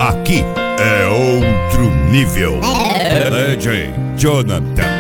Aqui é outro nível. DJ Jonathan.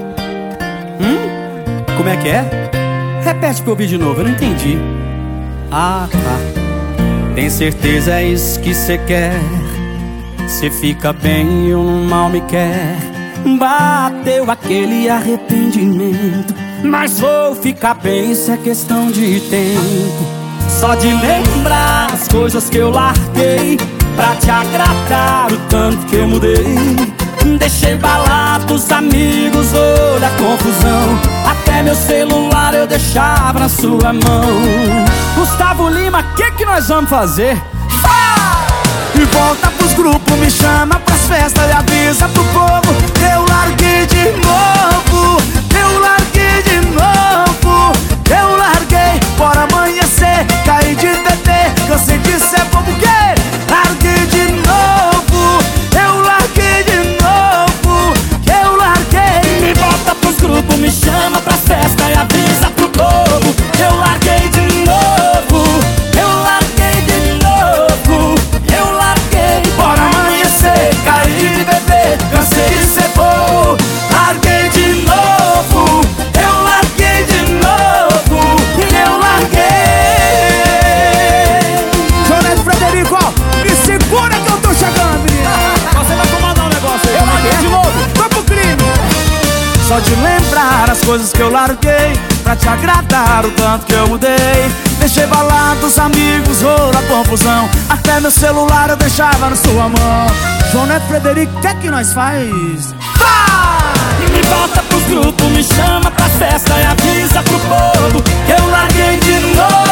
Como é que é? Repete pra eu ouvir de novo, eu não entendi. Ah, tá. Tem certeza é isso que cê quer? Cê fica bem e eu no mal me quer. Bateu aquele arrependimento, mas vou ficar bem, isso é questão de tempo. Só de lembrar as coisas que eu larguei pra te agradar, o tanto que eu mudei. Deixei balados os amigos, olha a confusão. Até meu celular eu deixava na sua mão. Gustavo Lima, que nós vamos fazer? E volta pros grupos, me chama pras festas e avisa pro povo. Eu larguei de novo, eu larguei de novo. Eu larguei, bora amanhecer, caí de bebê, cansei de ser bobo, que? Larguei de novo, eu larguei de novo, eu larguei. Me volta pros grupos, me chama pras festas e avisa pro povo. Eu larguei de novo, eu larguei de novo, eu larguei, bora amanhecer, caí de bebê, cansei de ser bobo. Larguei de novo, eu larguei de novo, eu larguei. Jonas Frederico, ó, me segura que eu tô chegando, menino. Você vai comandar um negócio aí. Eu larguei de novo, foi pro crime. Só de lembrar as coisas que eu larguei pra te agradar, o tanto que eu mudei. Deixei balados, amigos, ouro, a confusão. Até meu celular eu deixava na sua mão. Jonas Frederico, que nós faz? Me volta pros grupos, me chama pra festa e avisa pro povo. Eu larguei de novo.